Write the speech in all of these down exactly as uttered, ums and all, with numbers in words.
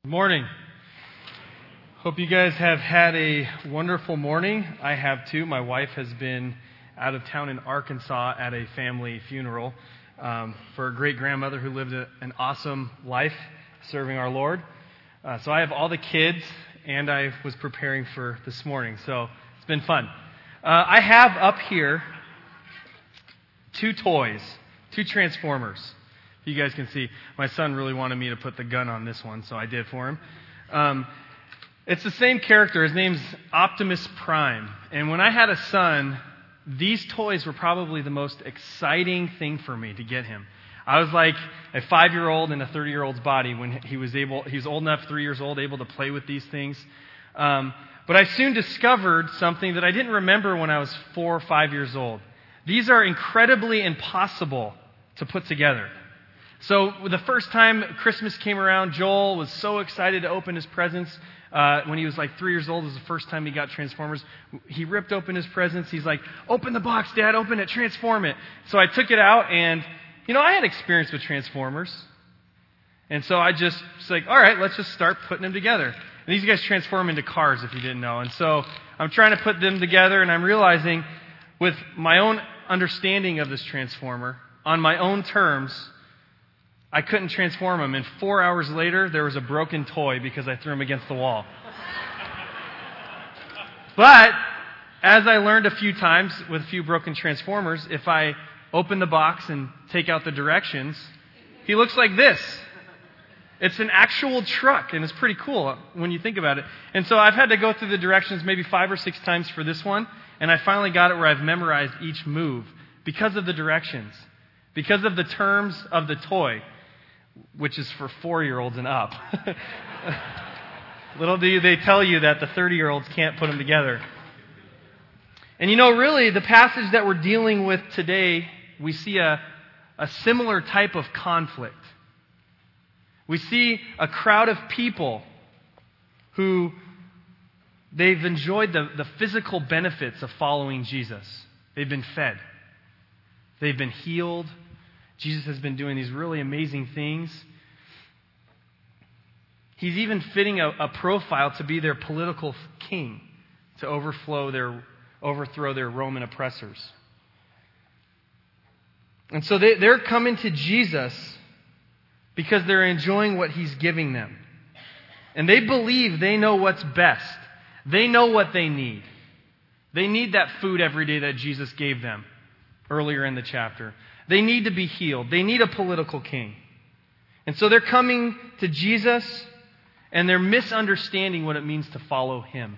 Good morning. Hope you guys have had a wonderful morning. I have too. My wife has been out of town in Arkansas at a family funeral um, for a great-grandmother who lived a, an awesome life serving our Lord. Uh, so I have all the kids, and I was preparing for this morning. So it's been fun. Uh, I have up here two toys, two Transformers. You guys can see, my son really wanted me to put the gun on this one, so I did for him. Um, it's the same character. His name's Optimus Prime. And when I had a son, these toys were probably the most exciting thing for me to get him. I was like a five-year-old in a thirty-year-old's body when he was able, he was old enough, three years old, able to play with these things. Um, but I soon discovered something that I didn't remember when I was four or five years old. These are incredibly impossible to put together. So the first time Christmas came around, Joel was so excited to open his presents. Uh, when he was like three years old, it was the first time he got Transformers. He ripped open his presents. He's like, "Open the box, Dad, open it, transform it." So I took it out, and, you know, I had experience with Transformers. And so I just was like, all right, let's just start putting them together. And these guys transform into cars, if you didn't know. And so I'm trying to put them together, and I'm realizing with my own understanding of this Transformer, on my own terms, I couldn't transform him, and four hours later, there was a broken toy because I threw him against the wall. But as I learned a few times with a few broken Transformers, if I open the box and take out the directions, he looks like this. It's an actual truck, and it's pretty cool when you think about it. And so I've had to go through the directions maybe five or six times for this one, and I finally got it where I've memorized each move because of the directions, because of the terms of the toy, which is for four-year-olds and up. Little do they tell you that the thirty-year-olds can't put them together. And you know, really, the passage that we're dealing with today, we see a, a similar type of conflict. We see a crowd of people who they've enjoyed the, the physical benefits of following Jesus. They've been fed. They've been healed. Jesus has been doing these really amazing things. He's even fitting a, a profile to be their political king, to overflow their, overthrow their Roman oppressors. And so they, they're coming to Jesus because they're enjoying what He's giving them. And they believe they know what's best. They know what they need. They need that food every day that Jesus gave them earlier in the chapter. They need to be healed. They need a political king. And so they're coming to Jesus, and they're misunderstanding what it means to follow Him.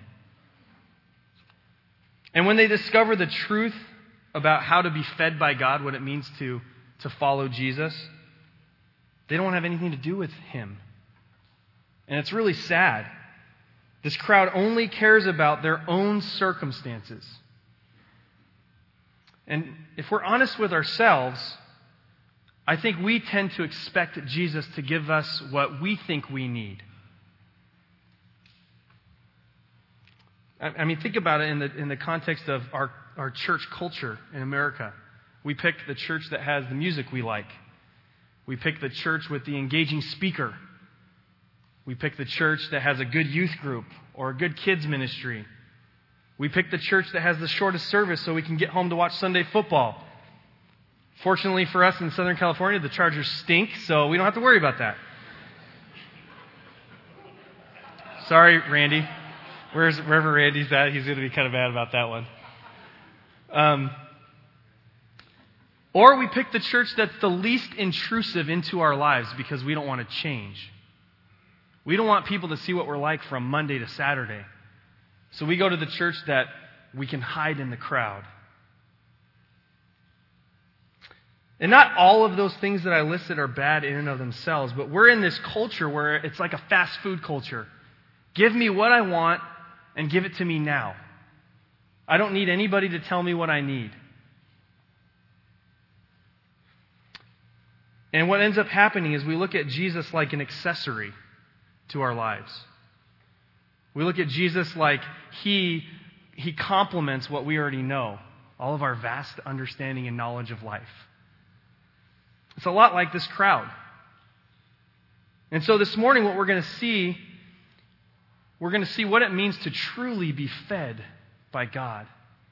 And when they discover the truth about how to be fed by God, what it means to, to follow Jesus, they don't have anything to do with Him. And it's really sad. This crowd only cares about their own circumstances. And if we're honest with ourselves, I think we tend to expect Jesus to give us what we think we need. I mean, think about it in the in the context of our, our church culture in America. We pick the church that has the music we like. We pick the church with the engaging speaker. We pick the church that has a good youth group or a good kids ministry. We pick the church that has the shortest service so we can get home to watch Sunday football. Fortunately for us in Southern California, the Chargers stink, so we don't have to worry about that. Sorry, Randy. Where's, wherever Randy's at, he's going to be kind of mad about that one. Um, or we pick the church that's the least intrusive into our lives because we don't want to change. We don't want people to see what we're like from Monday to Saturday. So we go to the church that we can hide in the crowd. And not all of those things that I listed are bad in and of themselves, but we're in this culture where it's like a fast food culture. Give me what I want and give it to me now. I don't need anybody to tell me what I need. And what ends up happening is we look at Jesus like an accessory to our lives. We look at Jesus like he, he complements what we already know, all of our vast understanding and knowledge of life. It's a lot like this crowd. And so this morning what we're going to see, we're going to see what it means to truly be fed by God.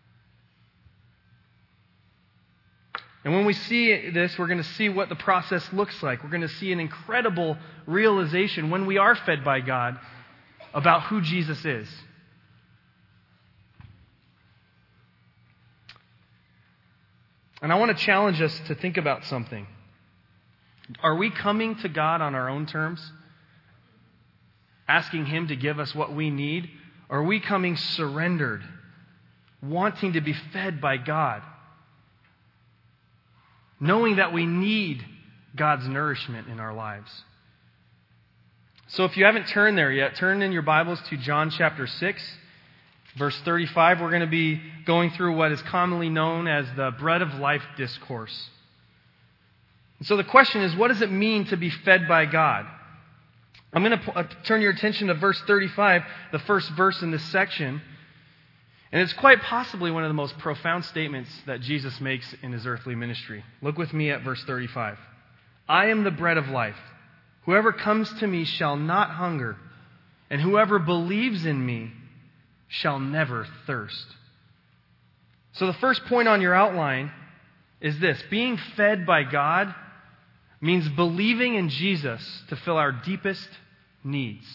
And when we see this, we're going to see what the process looks like. We're going to see an incredible realization when we are fed by God about who Jesus is. And I want to challenge us to think about something. Are we coming to God on our own terms? Asking Him to give us what we need? Or are we coming surrendered, wanting to be fed by God? Knowing that we need God's nourishment in our lives. So if you haven't turned there yet, turn in your Bibles to John chapter six, verse thirty-five. We're going to be going through what is commonly known as the Bread of Life discourse. And so the question is, what does it mean to be fed by God? I'm going to turn your attention to verse thirty-five, the first verse in this section. And it's quite possibly one of the most profound statements that Jesus makes in His earthly ministry. Look with me at verse thirty-five. I am the bread of life. Whoever comes to me shall not hunger, and whoever believes in me shall never thirst. So the first point on your outline is this. Being fed by God means believing in Jesus to fill our deepest needs.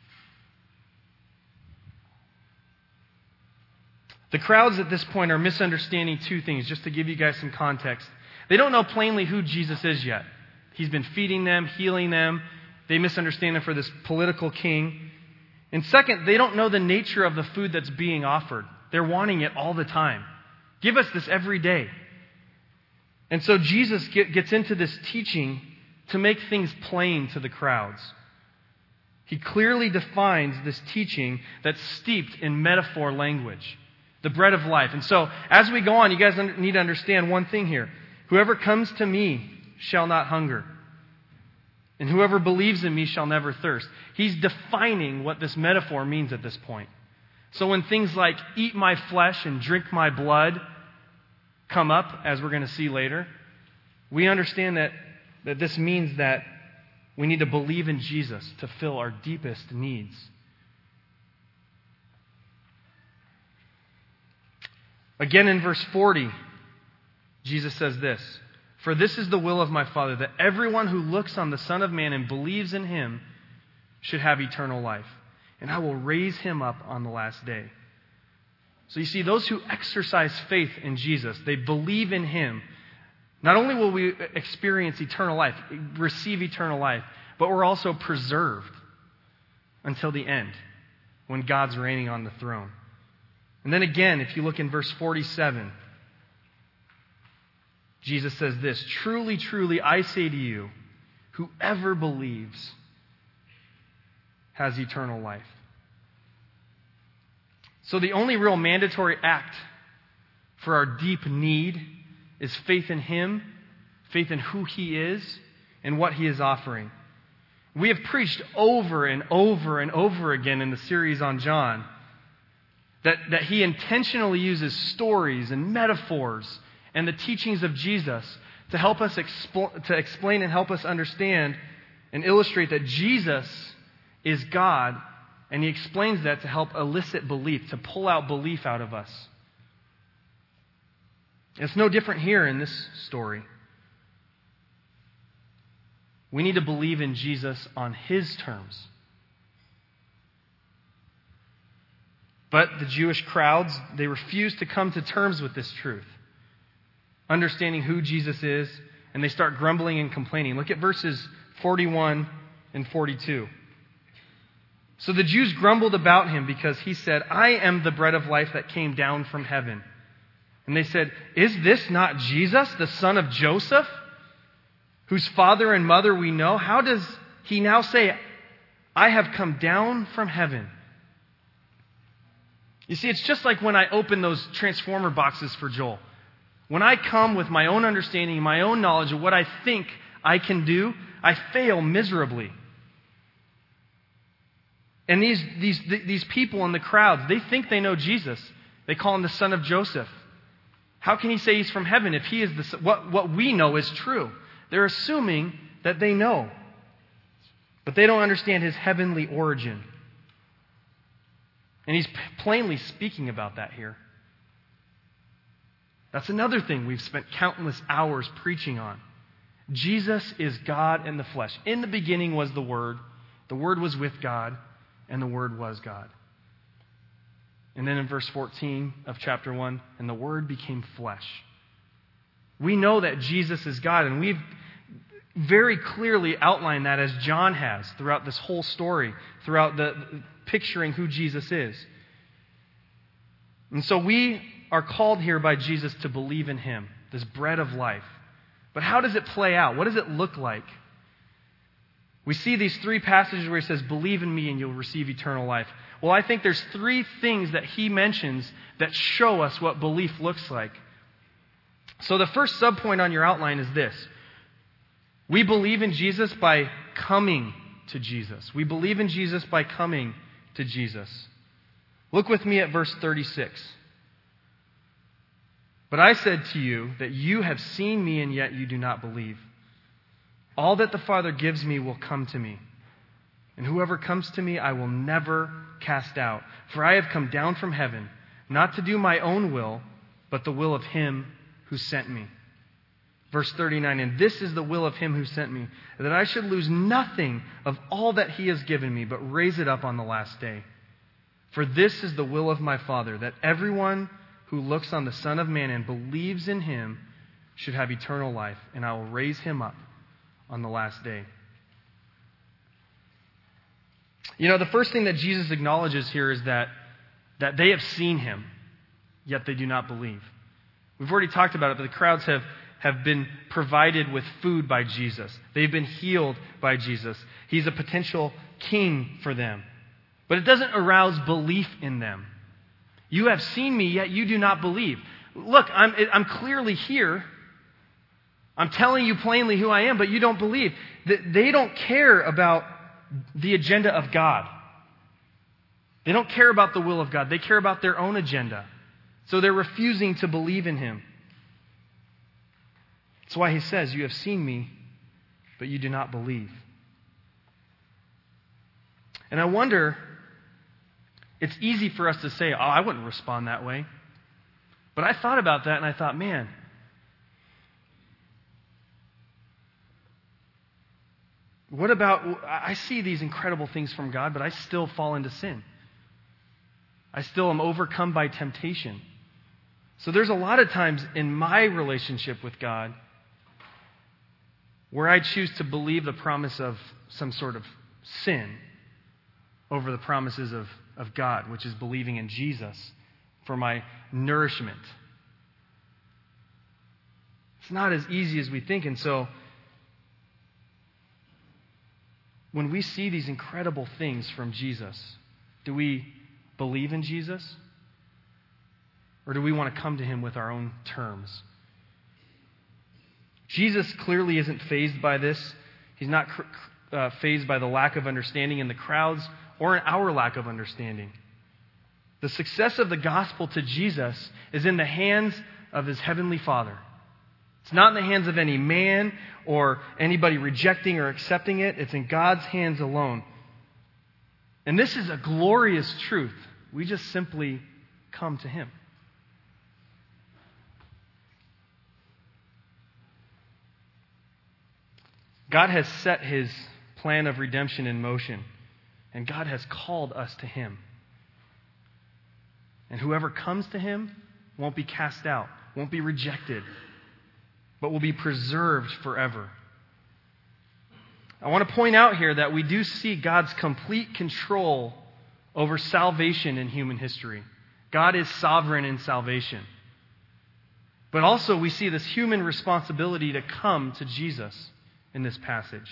The crowds at this point are misunderstanding two things, just to give you guys some context. They don't know plainly who Jesus is yet. He's been feeding them, healing them. They misunderstand Him for this political king. And second, they don't know the nature of the food that's being offered. They're wanting it all the time. Give us this every day. And so Jesus get, gets into this teaching to make things plain to the crowds. He clearly defines this teaching that's steeped in metaphor language. The bread of life. And so, as we go on, you guys need to understand one thing here. Whoever comes to me shall not hunger. And whoever believes in me shall never thirst. He's defining what this metaphor means at this point. So when things like eat my flesh and drink my blood come up, as we're going to see later, we understand that, that this means that we need to believe in Jesus to fill our deepest needs. Again in verse forty, Jesus says this, for this is the will of my Father, that everyone who looks on the Son of Man and believes in Him should have eternal life, and I will raise him up on the last day. So you see, those who exercise faith in Jesus, they believe in Him, not only will we experience eternal life, receive eternal life, but we're also preserved until the end, when God's reigning on the throne. And then again, if you look in verse forty-seven, Jesus says this, truly, truly, I say to you, whoever believes has eternal life. So the only real mandatory act for our deep need is faith in Him, faith in who He is, and what He is offering. We have preached over and over and over again in the series on John that, that He intentionally uses stories and metaphors and the teachings of Jesus to help us expl- to explain and help us understand and illustrate that Jesus is God, and He explains that to help elicit belief, to pull out belief out of us. It's no different here in this story. We need to believe in Jesus on His terms. But the Jewish crowds, they refuse to come to terms with this truth, understanding who Jesus is, and they start grumbling and complaining. Look at verses forty-one and forty-two. So the Jews grumbled about Him because He said, I am the bread of life that came down from heaven. And they said, is this not Jesus, the son of Joseph, whose father and mother we know? How does He now say, I have come down from heaven? You see, it's just like when I open those transformer boxes for Joel. When I come with my own understanding, my own knowledge of what I think I can do, I fail miserably. And these, these, these people in the crowds, they think they know Jesus. They call Him the son of Joseph. How can He say He's from heaven if He is the what, what we know is true? They're assuming that they know. But they don't understand his heavenly origin. And he's plainly speaking about that here. That's another thing we've spent countless hours preaching on. Jesus is God in the flesh. In the beginning was the Word. The Word was with God, and the Word was God. And then in verse fourteen of chapter one, and the Word became flesh. We know that Jesus is God, and we've very clearly outlined that as John has throughout this whole story, throughout the, the picturing who Jesus is. And so we are called here by Jesus to believe in him, this bread of life. But how does it play out? What does it look like? We see these three passages where he says, believe in me and you'll receive eternal life. Well, I think there's three things that he mentions that show us what belief looks like. So the first subpoint on your outline is this. We believe in Jesus by coming to Jesus. We believe in Jesus by coming to Jesus. Look with me at verse thirty-six. But I said to you that you have seen me and yet you do not believe. All that the Father gives me will come to me. And whoever comes to me I will never cast out. For I have come down from heaven, not to do my own will, but the will of him who sent me. Verse thirty-nine, and this is the will of him who sent me, that I should lose nothing of all that he has given me, but raise it up on the last day. For this is the will of my Father, that everyone who looks on the Son of Man and believes in him should have eternal life, and I will raise him up on the last day. You know, the first thing that Jesus acknowledges here is that, that they have seen him, yet they do not believe. We've already talked about it, but the crowds have, have been provided with food by Jesus. They've been healed by Jesus. He's a potential king for them. But it doesn't arouse belief in them. You have seen me, yet you do not believe. Look, I'm, I'm clearly here. I'm telling you plainly who I am, but you don't believe. They don't care about the agenda of God. They don't care about the will of God. They care about their own agenda. So they're refusing to believe in him. That's why he says, you have seen me, but you do not believe. And I wonder, it's easy for us to say, oh, I wouldn't respond that way. But I thought about that and I thought, man, what about, I see these incredible things from God, but I still fall into sin. I still am overcome by temptation. So there's a lot of times in my relationship with God where I choose to believe the promise of some sort of sin over the promises of, of God, which is believing in Jesus for my nourishment. It's not as easy as we think. And so when we see these incredible things from Jesus, do we believe in Jesus? Or do we want to come to him with our own terms? Jesus clearly isn't fazed by this. He's not uh, fazed by the lack of understanding in the crowds or in our lack of understanding. The success of the gospel to Jesus is in the hands of his heavenly Father. It's not in the hands of any man or anybody rejecting or accepting it. It's in God's hands alone. And this is a glorious truth. We just simply come to him. God has set his plan of redemption in motion, and God has called us to him. And whoever comes to him won't be cast out, won't be rejected, but will be preserved forever. I want to point out here that we do see God's complete control over salvation in human history. God is sovereign in salvation. But also we see this human responsibility to come to Jesus in this passage.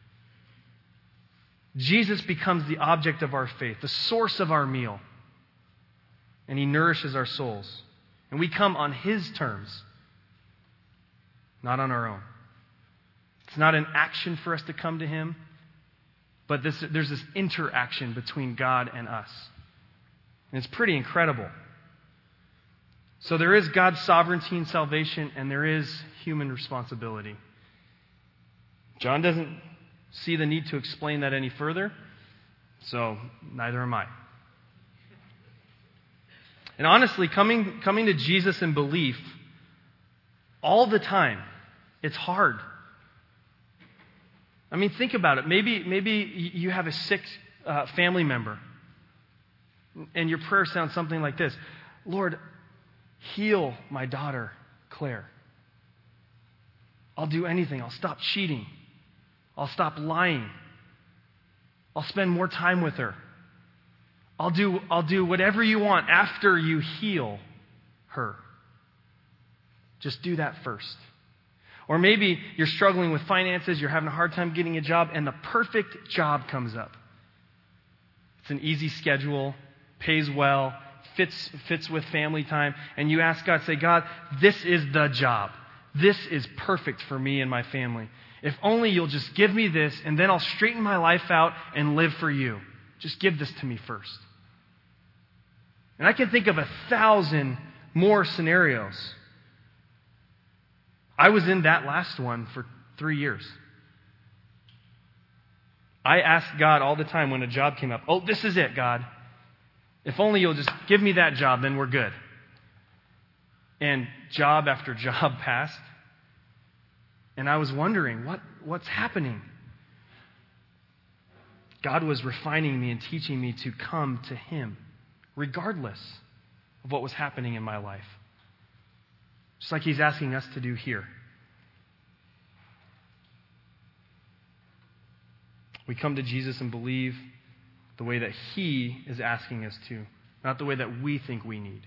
Jesus becomes the object of our faith, the source of our meal, and he nourishes our souls. And we come on his terms, not on our own. It's not an action for us to come to him, but this, there's this interaction between God and us. And it's pretty incredible. So there is God's sovereignty in salvation, and there is human responsibility. John doesn't see the need to explain that any further, so neither am I. And honestly, coming, coming to Jesus in belief all the time, it's hard. I mean, think about it. Maybe, maybe you have a sick uh, family member, and your prayer sounds something like this: Lord, heal my daughter, Claire. I'll do anything. I'll stop cheating. I'll stop lying. I'll spend more time with her. I'll do, I'll do whatever you want after you heal her. Just do that first. Or maybe you're struggling with finances, you're having a hard time getting a job, and the perfect job comes up. It's an easy schedule, pays well, fits, fits with family time, and you ask God, say, God, this is the job. This is perfect for me and my family. If only you'll just give me this, and then I'll straighten my life out and live for you. Just give this to me first. And I can think of a thousand more scenarios. I was in that last one for three years. I asked God all the time when a job came up, oh, this is it, God. If only you'll just give me that job, then we're good. And job after job passed. And I was wondering, what, what's happening? God was refining me and teaching me to come to Him, regardless of what was happening in my life. Just like He's asking us to do here. We come to Jesus and believe the way that He is asking us to, not the way that we think we need.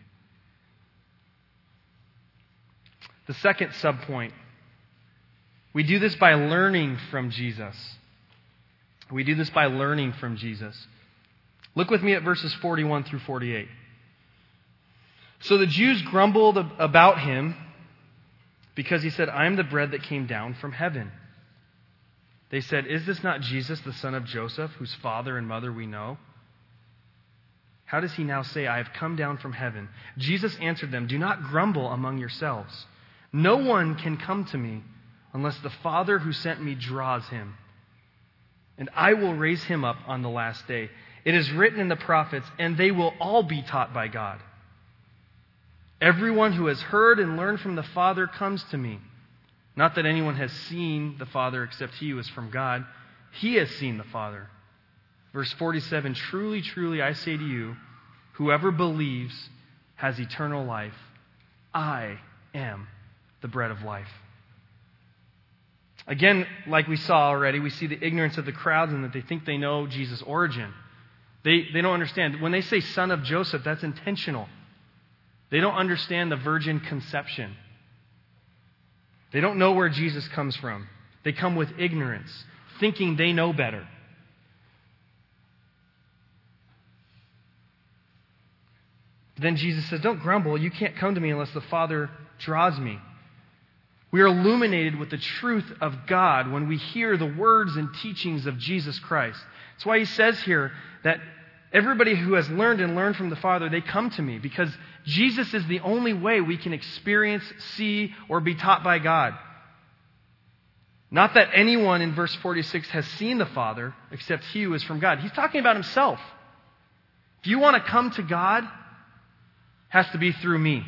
The second subpoint, we do this by learning from Jesus. We do this by learning from Jesus. Look with me at verses forty-one through forty-eight. So the Jews grumbled about Him because He said, I am the bread that came down from heaven. They said, is this not Jesus, the son of Joseph, whose father and mother we know? How does He now say, I have come down from heaven? Jesus answered them, do not grumble among yourselves. No one can come to me unless the Father who sent me draws him. And I will raise him up on the last day. It is written in the prophets, and they will all be taught by God. Everyone who has heard and learned from the Father comes to me. Not that anyone has seen the Father except he who is from God. He has seen the Father. Verse forty-seven, truly, truly, I say to you, whoever believes has eternal life. I am the bread of life. Again, like we saw already, we see the ignorance of the crowds and that they think they know Jesus' origin. They, they don't understand. When they say son of Joseph, that's intentional. They don't understand the virgin conception. They don't know where Jesus comes from. They come with ignorance, thinking they know better. Then Jesus says, don't grumble. You can't come to me unless the Father draws me. We are illuminated with the truth of God when we hear the words and teachings of Jesus Christ. That's why He says here that everybody who has learned and learned from the Father, they come to me, because Jesus is the only way we can experience, see, or be taught by God. Not that anyone in verse forty-six has seen the Father except he who is from God. He's talking about Himself. If you want to come to God, it has to be through me.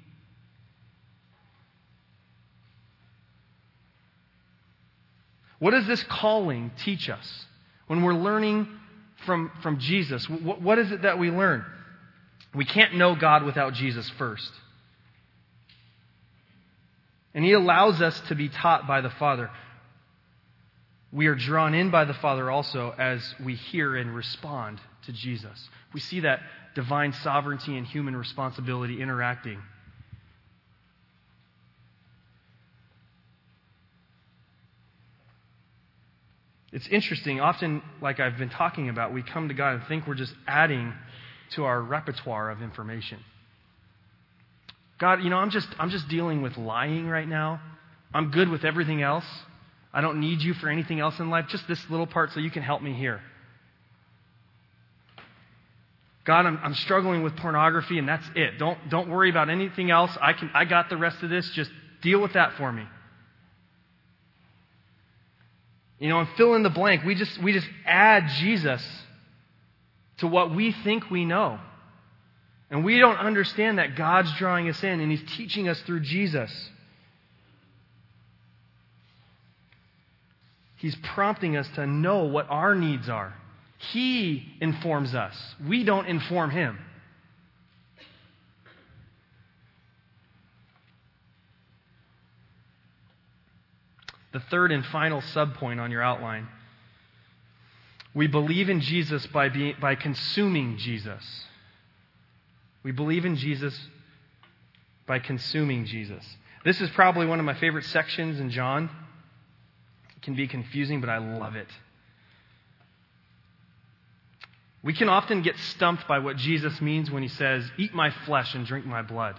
What does this calling teach us when we're learning from, from Jesus? What, what is it that we learn? We can't know God without Jesus first. And He allows us to be taught by the Father. We are drawn in by the Father also as we hear and respond to Jesus. We see that divine sovereignty and human responsibility interacting. It's interesting. Often, like I've been talking about, we come to God and think we're just adding to our repertoire of information. God, you know, I'm just I'm just dealing with lying right now. I'm good with everything else. I don't need you for anything else in life. Just this little part so you can help me here. God, I'm, I'm struggling with pornography and that's it. Don't don't worry about anything else. I can I got the rest of this. Just deal with that for me. You know, and fill in the blank. We just we just add Jesus to what we think we know. And we don't understand that God's drawing us in and He's teaching us through Jesus. He's prompting us to know what our needs are. He informs us. We don't inform Him. The third and final subpoint on your outline. We believe in Jesus by being, by consuming Jesus. We believe in Jesus by consuming Jesus. This is probably one of my favorite sections in John. It can be confusing, but I love it. We can often get stumped by what Jesus means when He says, "Eat my flesh and drink my blood."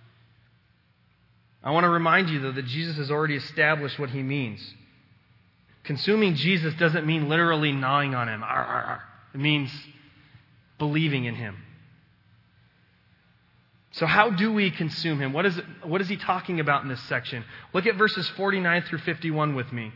I want to remind you, though, that Jesus has already established what He means. Consuming Jesus doesn't mean literally gnawing on Him. Arr, arr, arr. It means believing in Him. So how do we consume Him? What is it, what is He talking about in this section? Look at verses forty-nine through fifty-one with me.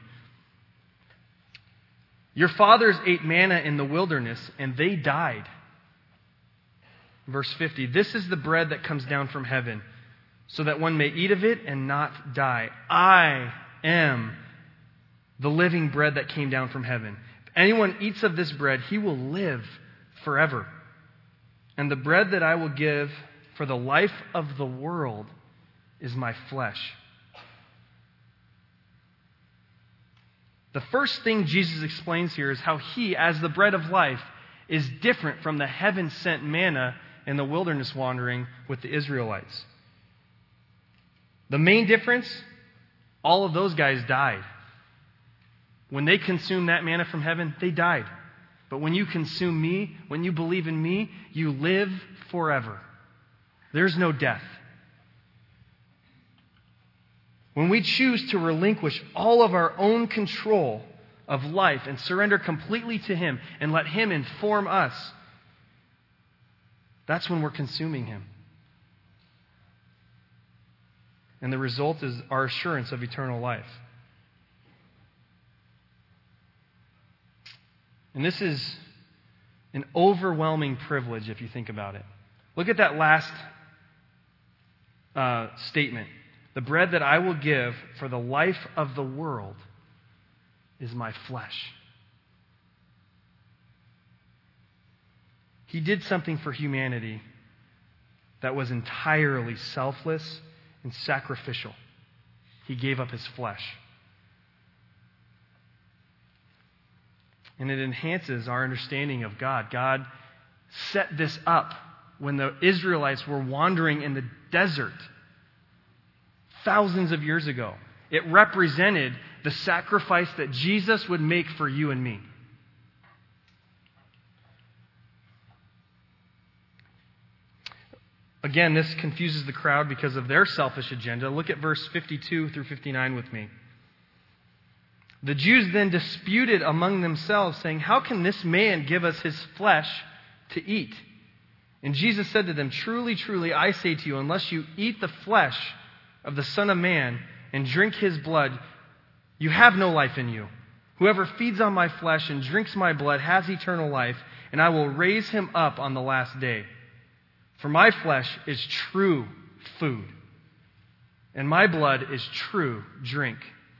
Your fathers ate manna in the wilderness, and they died. Verse fifty, this is the bread that comes down from heaven, so that one may eat of it and not die. I am the living bread that came down from heaven. If anyone eats of this bread, he will live forever. And the bread that I will give for the life of the world is my flesh. The first thing Jesus explains here is how He, as the bread of life, is different from the heaven-sent manna in the wilderness wandering with the Israelites. The main difference, all of those guys died. When they consumed that manna from heaven, they died. But when you consume me, when you believe in me, you live forever. There's no death. When we choose to relinquish all of our own control of life and surrender completely to Him and let Him inform us, that's when we're consuming Him. And the result is our assurance of eternal life. And this is an overwhelming privilege if you think about it. Look at that last uh, statement. The bread that I will give for the life of the world is my flesh. He did something for humanity that was entirely selfless and sacrificial. He gave up His flesh. And it enhances our understanding of God. God set this up when the Israelites were wandering in the desert thousands of years ago. It represented the sacrifice that Jesus would make for you and me. Again, this confuses the crowd because of their selfish agenda. Look at verse fifty-two through fifty-nine with me. The Jews then disputed among themselves, saying, "How can this man give us his flesh to eat?" And Jesus said to them, "Truly, truly, I say to you, unless you eat the flesh of the Son of Man and drink His blood, you have no life in you. Whoever feeds on my flesh and drinks my blood has eternal life, and I will raise him up on the last day. For my flesh is true food, and my blood is true drink.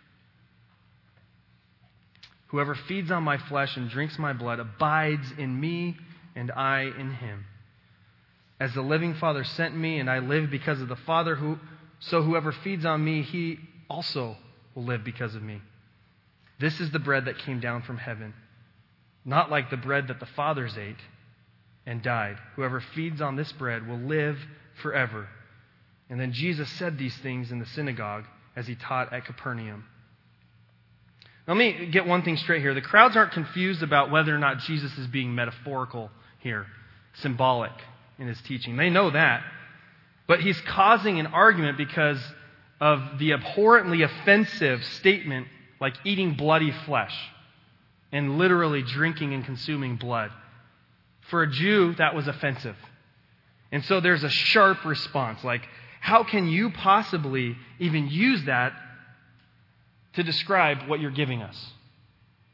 Whoever feeds on my flesh and drinks my blood abides in me, and I in him. As the living Father sent me, and I live because of the Father, who so whoever feeds on me, he also will live because of me. This is the bread that came down from heaven, not like the bread that the fathers ate and died. Whoever feeds on this bread will live forever." And then Jesus said these things in the synagogue as He taught at Capernaum. Let me get one thing straight here. The crowds aren't confused about whether or not Jesus is being metaphorical here, symbolic in His teaching. They know that. But He's causing an argument because of the abhorrently offensive statement like eating bloody flesh and literally drinking and consuming blood. For a Jew, that was offensive. And so there's a sharp response, like, how can you possibly even use that to describe what you're giving us?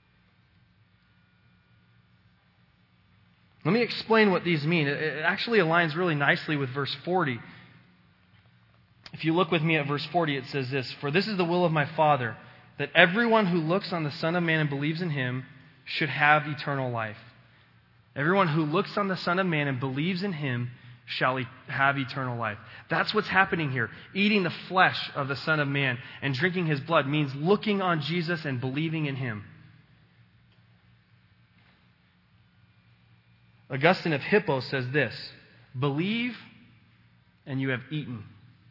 Let me explain what these mean. It actually aligns really nicely with verse forty. If you look with me at verse forty, it says this, "For this is the will of my Father, that everyone who looks on the Son of Man and believes in him should have eternal life." Everyone who looks on the Son of Man and believes in him shall have eternal life. That's what's happening here. Eating the flesh of the Son of Man and drinking his blood means looking on Jesus and believing in him. Augustine of Hippo says this, "Believe and you have eaten."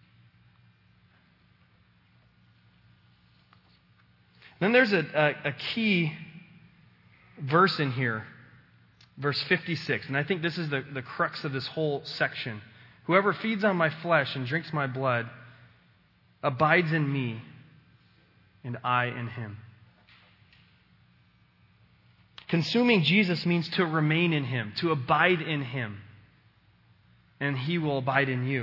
Then there's a, a, a key verse in here, verse fifty-six, and I think this is the, the crux of this whole section. "Whoever feeds on my flesh and drinks my blood abides in me, and I in him." Consuming Jesus means to remain in him, to abide in him, and he will abide in you.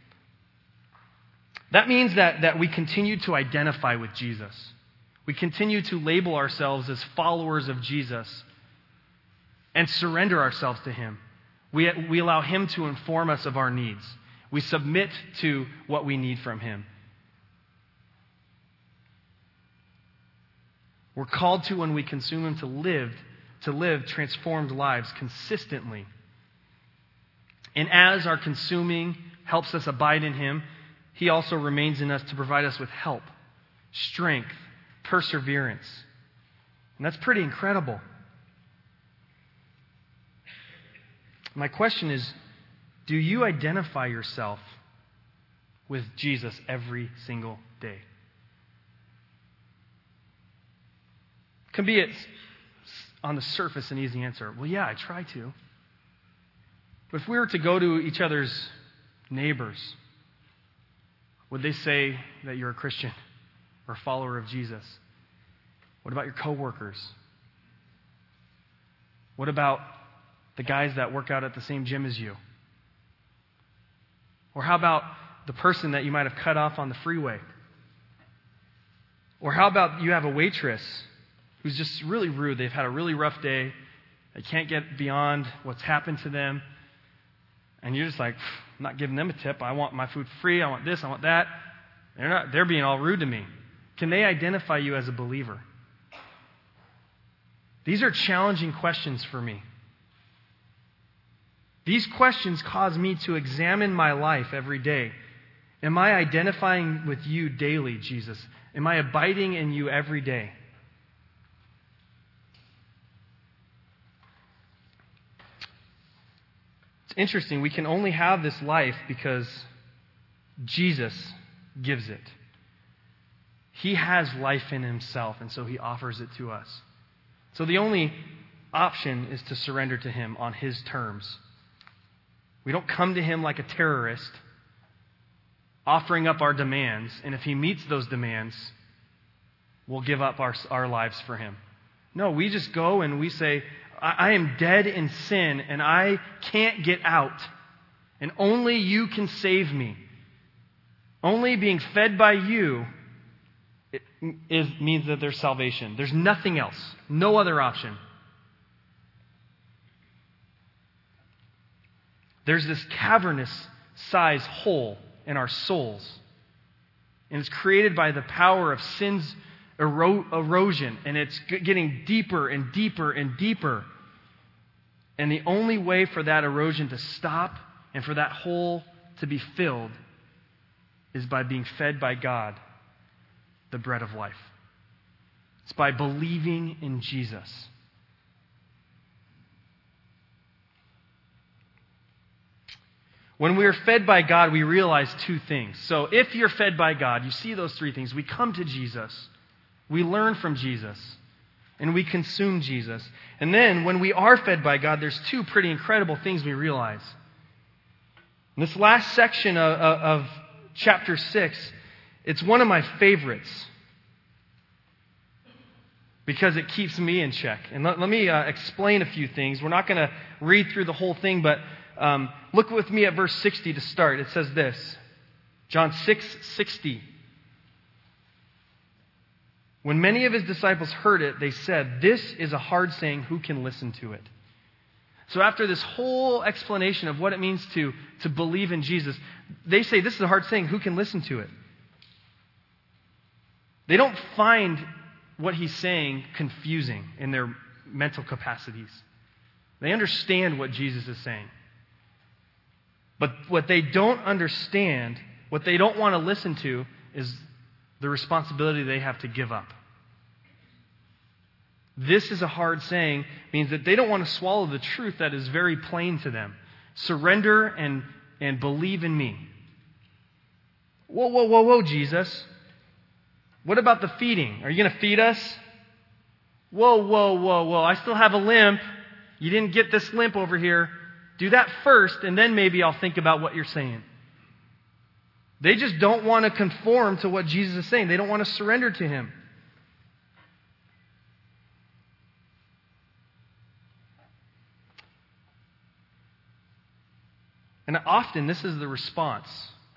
That means that, that we continue to identify with Jesus. We continue to label ourselves as followers of Jesus and surrender ourselves to him. We, we allow him to inform us of our needs. We submit to what we need from him. We're called to, when we consume him, to live to live transformed lives consistently. And as our consuming helps us abide in him, he also remains in us to provide us with help, strength, perseverance. And that's pretty incredible. My question is, do you identify yourself with Jesus every single day? It can be, it's on the surface, an easy answer. Well, yeah, I try to. But if we were to go to each other's neighbors, would they say that you're a Christian or a follower of Jesus? What about your coworkers? What about the guys that work out at the same gym as you? Or how about the person that you might have cut off on the freeway? Or how about you have a waitress who's just really rude? They've had a really rough day. They can't get beyond what's happened to them. And you're just like, I'm not giving them a tip. I want my food free. I want this. I want that. They're not. They're being all rude to me. Can they identify you as a believer? These are challenging questions for me. These questions cause me to examine my life every day. Am I identifying with you daily, Jesus? Am I abiding in you every day? It's interesting. We can only have this life because Jesus gives it. He has life in himself, and so he offers it to us. So the only option is to surrender to him on his terms. We don't come to him like a terrorist, offering up our demands, and if he meets those demands, we'll give up our, our lives for him. No, we just go and we say, I, I am dead in sin, and I can't get out, and only you can save me. Only being fed by you it is, means that there's salvation. There's nothing else. No other option. There's this cavernous size hole in our souls. And it's created by the power of sin's ero- erosion. And it's g- getting deeper and deeper and deeper. And the only way for that erosion to stop and for that hole to be filled is by being fed by God, the bread of life. It's by believing in Jesus. When we are fed by God, we realize two things. So if you're fed by God, you see those three things. We come to Jesus. We learn from Jesus. And we consume Jesus. And then when we are fed by God, there's two pretty incredible things we realize. In this last section of, of, of chapter six, it's one of my favorites because it keeps me in check. And let, let me uh, explain a few things. We're not going to read through the whole thing, but um, look with me at verse sixty to start. It says this, John six sixty. When many of his disciples heard it, they said, "This is a hard saying. Who can listen to it?" So after this whole explanation of what it means to, to believe in Jesus, they say this is a hard saying. Who can listen to it? They don't find what he's saying confusing in their mental capacities. They understand what Jesus is saying. But what they don't understand, what they don't want to listen to, is the responsibility they have to give up. This is a hard saying, means that they don't want to swallow the truth that is very plain to them. Surrender and, and believe in me. Whoa, whoa, whoa, whoa, Jesus. What about the feeding? Are you going to feed us? Whoa, whoa, whoa, whoa. I still have a limp. You didn't get this limp over here. Do that first, and then maybe I'll think about what you're saying. They just don't want to conform to what Jesus is saying. They don't want to surrender to him. And often this is the response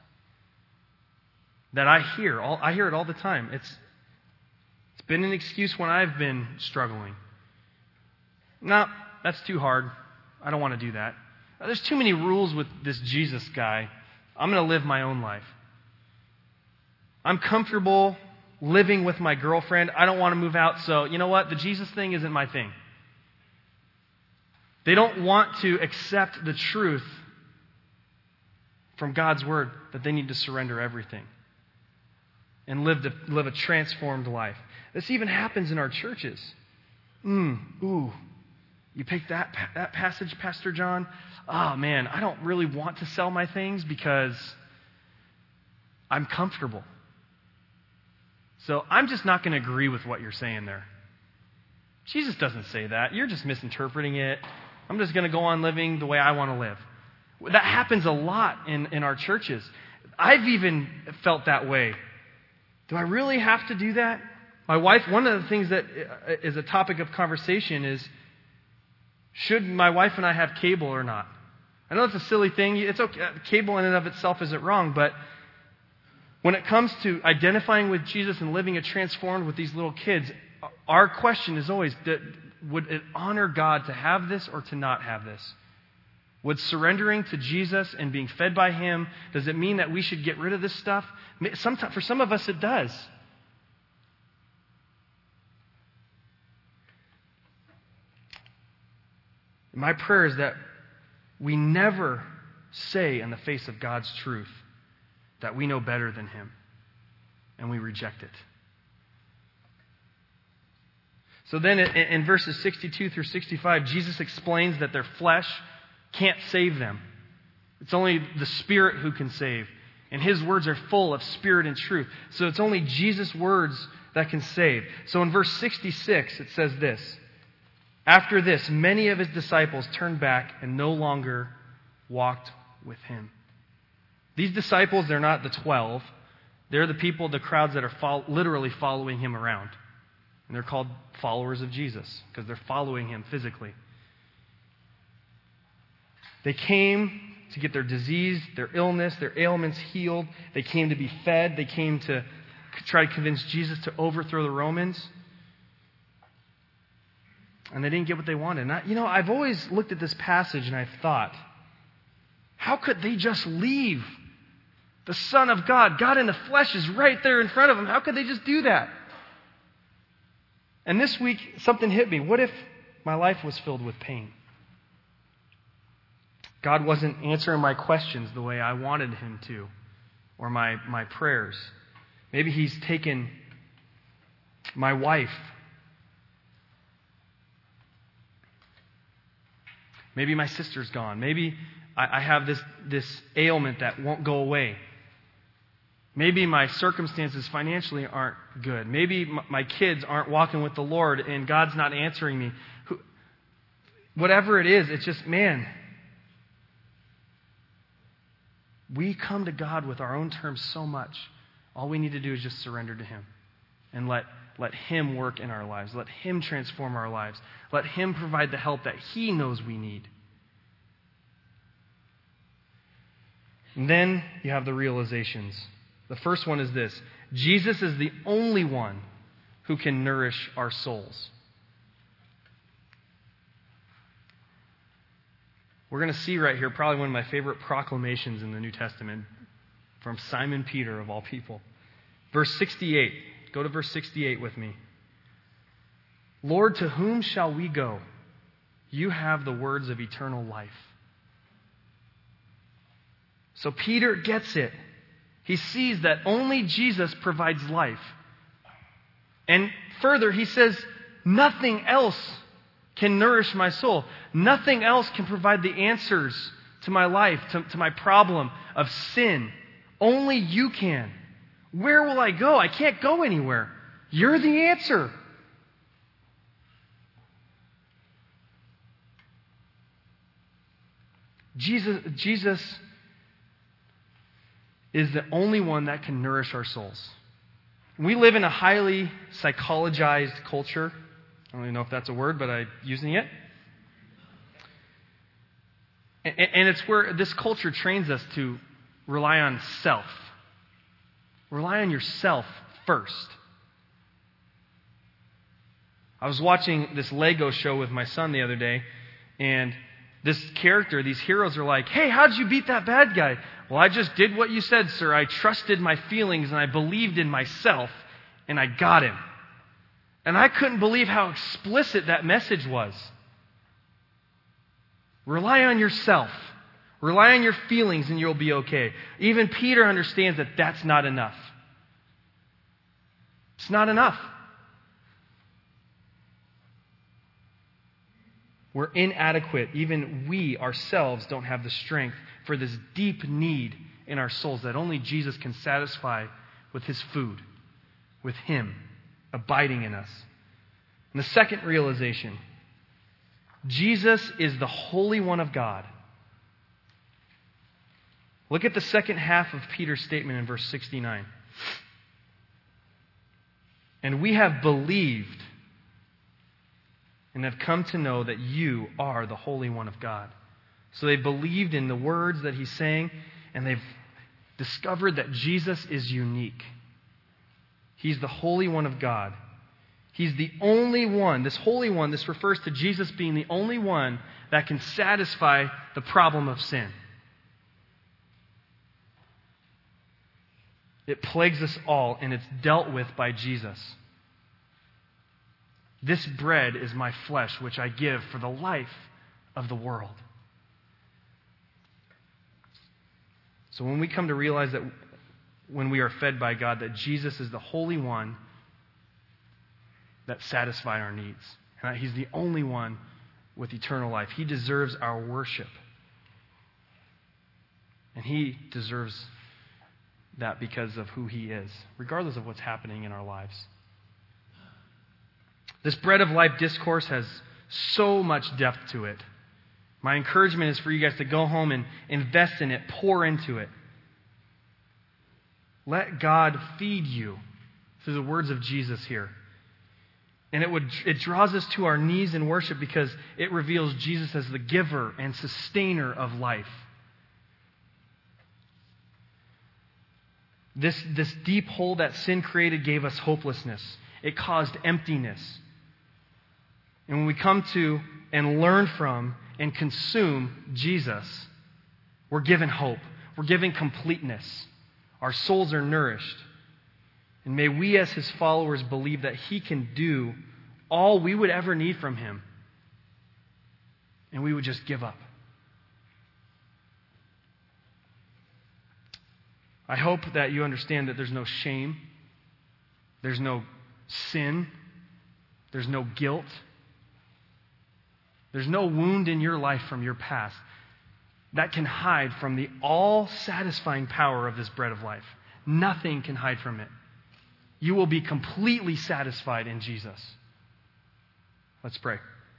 that I hear. All, I hear it all the time. It's, it's been an excuse when I've been struggling. No, that's too hard. I don't want to do that. There's too many rules with this Jesus guy. I'm going to live my own life. I'm comfortable living with my girlfriend. I don't want to move out, so you know what? The Jesus thing isn't my thing. They don't want to accept the truth from God's word that they need to surrender everything and live, to, live a transformed life. This even happens in our churches. Mm, ooh, you picked that, that passage, Pastor John? Oh, man, I don't really want to sell my things because I'm comfortable. So I'm just not going to agree with what you're saying there. Jesus doesn't say that. You're just misinterpreting it. I'm just going to go on living the way I want to live. That happens a lot in, in our churches. I've even felt that way. Do I really have to do that? My wife, one of the things that is a topic of conversation is, should my wife and I have cable or not? I know it's a silly thing. It's okay. Cable in and of itself isn't wrong, but when it comes to identifying with Jesus and living a transformed with these little kids, our question is always, would it honor God to have this or to not have this? Would surrendering to Jesus and being fed by him, does it mean that we should get rid of this stuff? Sometimes, for some of us, it does. My prayer is that we never say in the face of God's truth that we know better than him, and we reject it. So then in verses sixty-two through sixty-five, Jesus explains that their flesh can't save them. It's only the Spirit who can save. And his words are full of spirit and truth. So it's only Jesus' words that can save. So in verse sixty-six, it says this. After this, many of his disciples turned back and no longer walked with him. These disciples, they're not the twelve. They're the people, the crowds that are fo- literally following him around. And they're called followers of Jesus because they're following him physically. They came to get their disease, their illness, their ailments healed. They came to be fed. They came to try to convince Jesus to overthrow the Romans. And they didn't get what they wanted. And I, you know, I've always looked at this passage and I've thought, how could they just leave? The Son of God, God in the flesh, is right there in front of them. How could they just do that? And this week, something hit me. What if my life was filled with pain? God wasn't answering my questions the way I wanted him to, or my, my prayers. Maybe he's taken my wife. Maybe my sister's gone. Maybe I, I have this, this ailment that won't go away. Maybe my circumstances financially aren't good. Maybe m- my kids aren't walking with the Lord and God's not answering me. Who, whatever it is, it's just, man, we come to God with our own terms so much. All we need to do is just surrender to him and let, let him work in our lives. Let him transform our lives. Let him provide the help that he knows we need. And then you have the realizations. The first one is this. Jesus is the only one who can nourish our souls. We're going to see right here probably one of my favorite proclamations in the New Testament from Simon Peter, of all people. Verse sixty-eight. Go to verse sixty-eight with me. Lord, to whom shall we go? You have the words of eternal life. So Peter gets it. He sees that only Jesus provides life. And further, he says, nothing else can nourish my soul. Nothing else can provide the answers to my life, to, to my problem of sin. Only you can. Where will I go? I can't go anywhere. You're the answer. Jesus, Jesus is the only one that can nourish our souls. We live in a highly psychologized culture. I don't even know if that's a word, but I'm using it. And, and it's where this culture trains us to rely on self. Rely on yourself first. I was watching this Lego show with my son the other day, and this character, these heroes are like, hey, how'd you beat that bad guy? Well, I just did what you said, sir. I trusted my feelings and I believed in myself, and I got him. And I couldn't believe how explicit that message was. Rely on yourself. Rely on your feelings and you'll be okay. Even Peter understands that that's not enough. It's not enough. We're inadequate. Even we ourselves don't have the strength for this deep need in our souls that only Jesus can satisfy with His food, with Him abiding in us. And the second realization, Jesus is the Holy One of God. Look at the second half of Peter's statement in verse sixty-nine. And we have believed and have come to know that you are the Holy One of God. So they believed in the words that he's saying, and they've discovered that Jesus is unique. He's the Holy One of God. He's the only one, this Holy One, this refers to Jesus being the only one that can satisfy the problem of sin. It plagues us all, and it's dealt with by Jesus. This bread is my flesh, which I give for the life of the world. So when we come to realize that when we are fed by God, that Jesus is the Holy One that satisfies our needs, and that He's the only one with eternal life. He deserves our worship. And He deserves that because of who He is, regardless of what's happening in our lives. This Bread of Life discourse has so much depth to it. My encouragement is for you guys to go home and invest in it, pour into it. Let God feed you through the words of Jesus here. And it would it draws us to our knees in worship because it reveals Jesus as the giver and sustainer of life. This, this deep hole that sin created gave us hopelessness. It caused emptiness. And when we come to and learn from and consume Jesus, we're given hope. We're given completeness. Our souls are nourished. And may we as His followers believe that He can do all we would ever need from Him. And we would just give up. I hope that you understand that there's no shame. There's no sin. There's no guilt. There's no wound in your life from your past that can hide from the all-satisfying power of this bread of life. Nothing can hide from it. You will be completely satisfied in Jesus. Let's pray.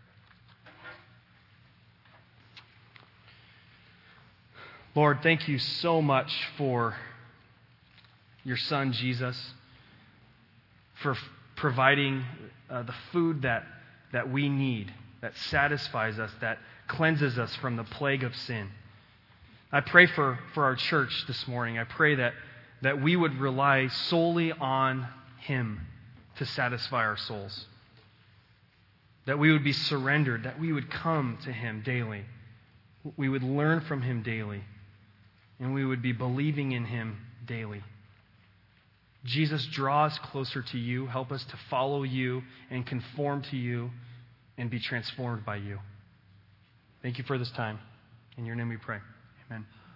Lord, thank you so much for your Son, Jesus, for f- providing uh, the food that, that we need, that satisfies us, that cleanses us from the plague of sin. I pray for, for our church this morning. I pray that, that we would rely solely on Him to satisfy our souls. That we would be surrendered, that we would come to Him daily we would learn from him daily, and we would be believing in him daily. Jesus, draw us closer to you. Help us to follow you and conform to you and be transformed by you. Thank you for this time. In your name we pray. Amen.